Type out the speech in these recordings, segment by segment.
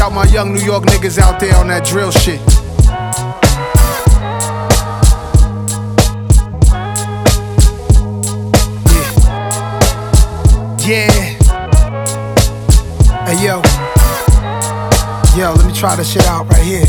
out my young New York niggas out there on that drill shit. Yeah. Hey yo, let me try this shit out right here.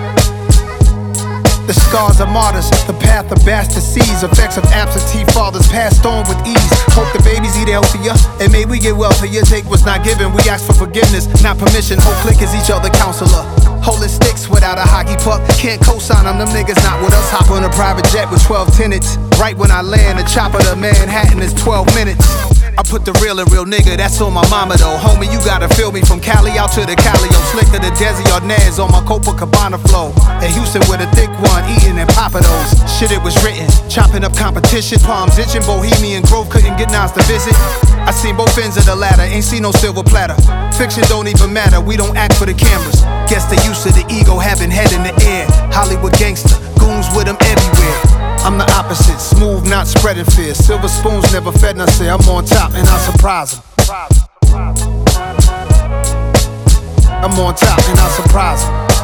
The scars of martyrs, the path of bastard seeds, effects of absentee fathers passed on with ease. Hope the babies eat healthier, and may we get wealthier. Take what's not given, we ask for forgiveness, not permission. Whole clique is each other counselor. Holding sticks without a hockey puck, can't co-sign them niggas not with us. Hop on a private jet with 12 tenants. Right when I land, the chopper to Manhattan is 12 minutes. I put the real and real nigga, that's on my mama though. Homie, you gotta feel me from Cali out to the Calio. Slicker the Desi Arnaz on my Copacabana flow. In Houston with a thick one, eating and poppin' those. Shit, it was written, chopping up competition. Palms itching, Bohemian Grove couldn't get Nas to visit. I seen both ends of the ladder, ain't seen no silver platter. Fiction don't even matter, we don't act for the cameras. Guess the use of the ego, having head in the air. Hollywood gangster, goons with them everywhere. I'm the opposite, smooth, not spreading fear. Silver spoons never fed, and I say I'm on top and I surprise them. I'm on top and I surprise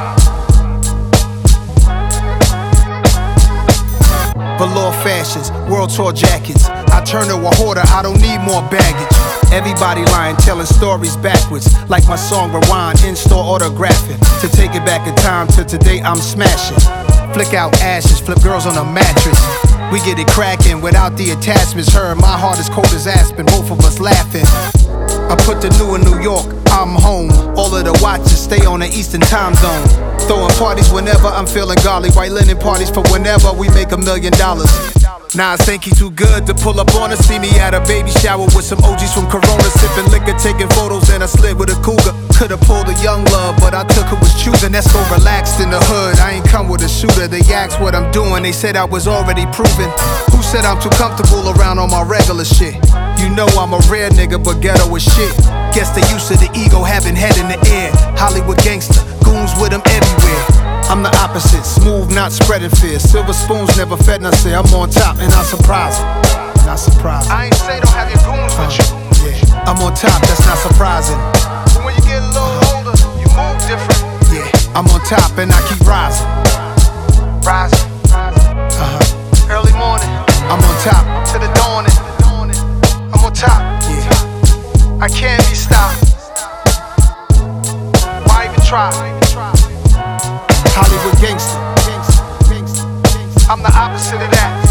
them. Velour fashions, world tour jackets. I turn to a hoarder, I don't need more baggage. Everybody lying, telling stories backwards. Like my song Rewind, in-store autographing. To take it back in time to today, I'm smashing. Flick out ashes, flip girls on a mattress. We get it cracking without the attachments. Her, my heart is cold as aspen, both of us laughing. I put the new in New York, I'm home. All of the watches stay on the Eastern time zone. Throwing parties whenever I'm feeling golly. White linen parties for whenever we make $1 million. Nas think he too good to pull up on us. See me at a baby shower with some OGs from Corona, sipping liquor, taking photos, and I slid with a cougar. Could've pulled a young love, but I took who was choosing. That's go relaxed in the hood. I ain't come with a shooter. They asked what I'm doing. They said I was already proven. Who said I'm too comfortable around on my regular shit? You know I'm a rare nigga, but ghetto is shit. Guess the use of the ego, having head in the air. Hollywood gangster, goons with them everywhere. I'm the opposite, smooth, not spreading fear. Silver spoons never fed, and I say I'm on top and I surprise them. Not surprising. I ain't say don't have your goons with you. Yeah, I'm on top, that's not surprising. But when you get a little older, you move different. Yeah, I'm on top and I keep rising. Rising. Early morning. I'm on top. To the dawning. I'm on top. Yeah, I can't be stopped. Why even try? Hollywood gangster. I'm the opposite of that.